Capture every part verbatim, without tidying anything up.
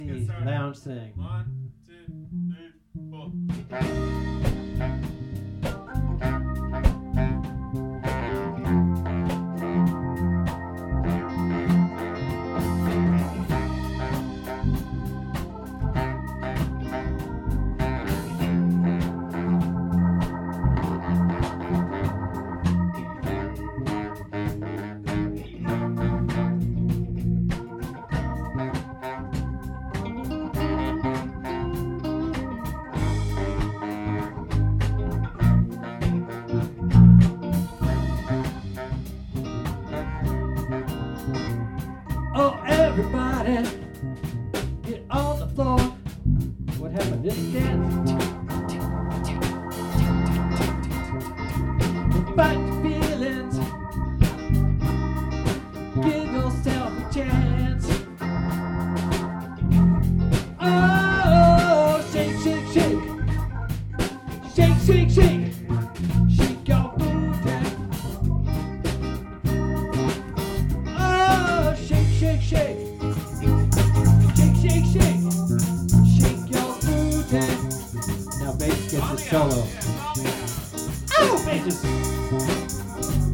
Lounge thing. One, two, three, four. Oh, everybody, get on the floor. What happened? This dance. Fight your feelings. Give yourself a chance. Oh, shake, shake, shake. Shake, shake, shake. Shake your booty. Oh, shake, shake, shake. Shake, shake, shake. Shake your booty. Now bass gets his solo. Oh, bass.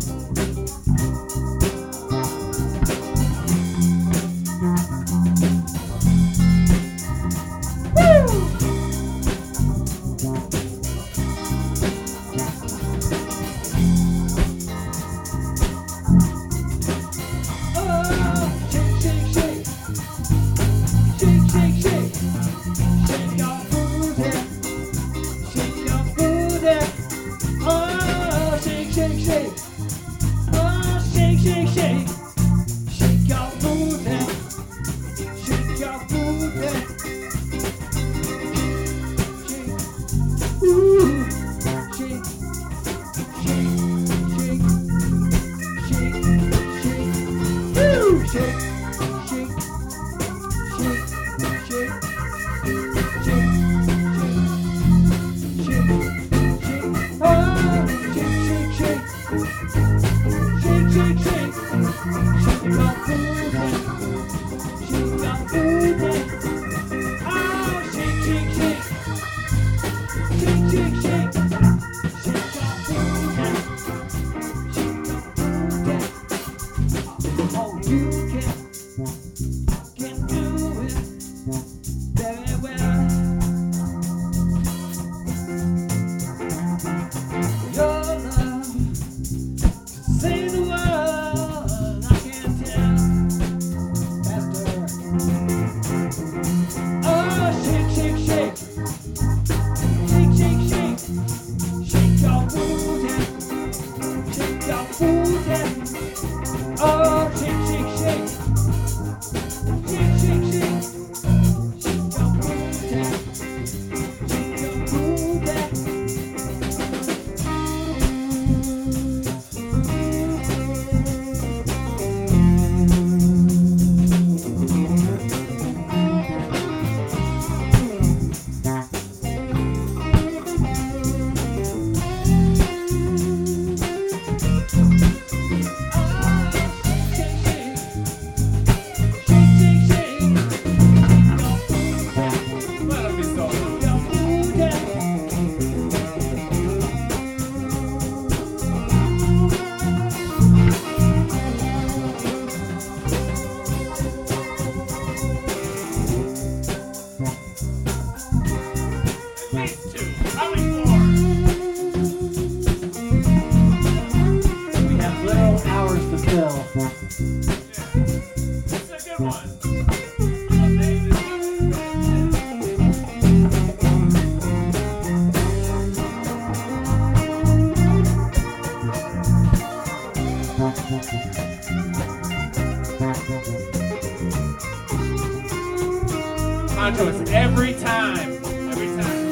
Montrose, every time. Every time.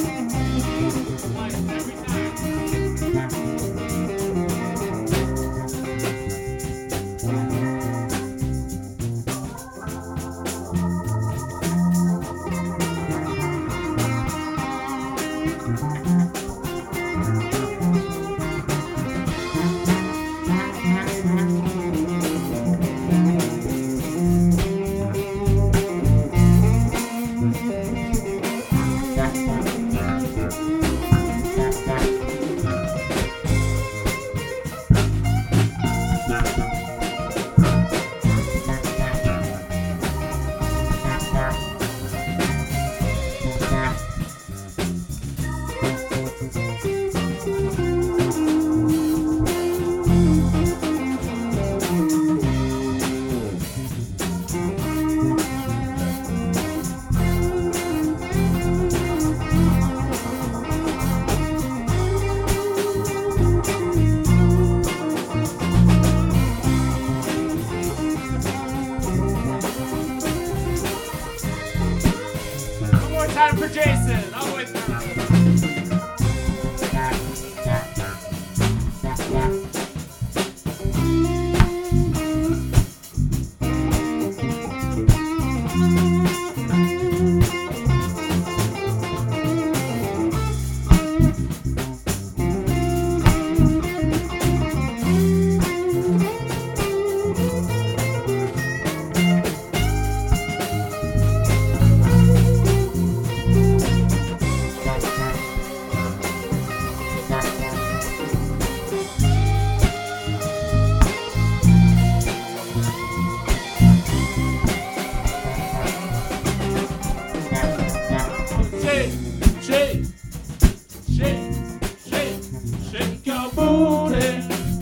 Like, every time for Jason. All the way through. Shake, shake, shake, shake, shake your booty.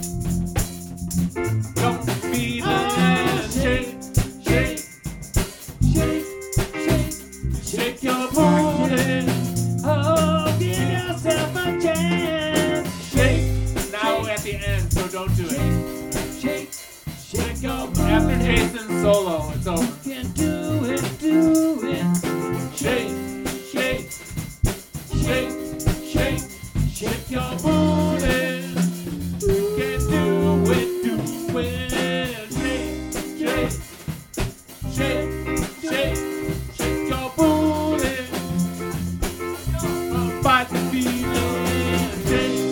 Don't be the shake, shake, shake, shake, shake your booty. Oh, give yourself a chance. Shake. Now at the end, so don't do it. Shake, shake your booty. After Jason's solo, it's over. You can do it, do it. Shake, shake, shake, shake, shake your booty. You can do it, do it. Shake, shake, shake, shake, shake your booty. Fight the feeling. Shake.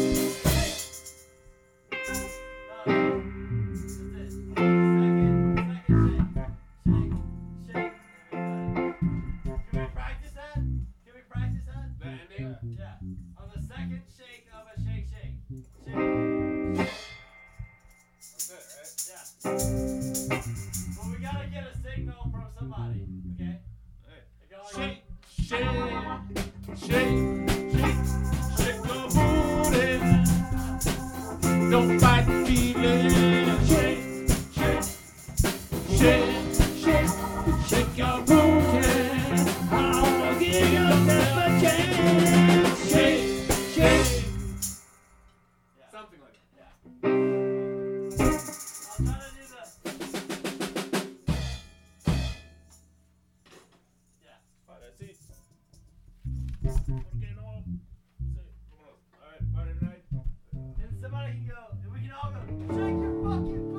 The ending? Yeah. On the second shake of a shake, shake. Shake. That's it, Yeah. Well, we gotta get a signal from somebody. Okay? right? Go Shake, shake, shake, shake, shake your booty. Don't fight the feeling. Shake, shake, shake, shake, shake your booty. Oh, give yourself a chance. Shake, shake. Something like that. Yeah. I'll try to do the. Yeah. Alright, that's it. Okay, no. Alright, party tonight. And somebody can go, and we can all go, shake your fucking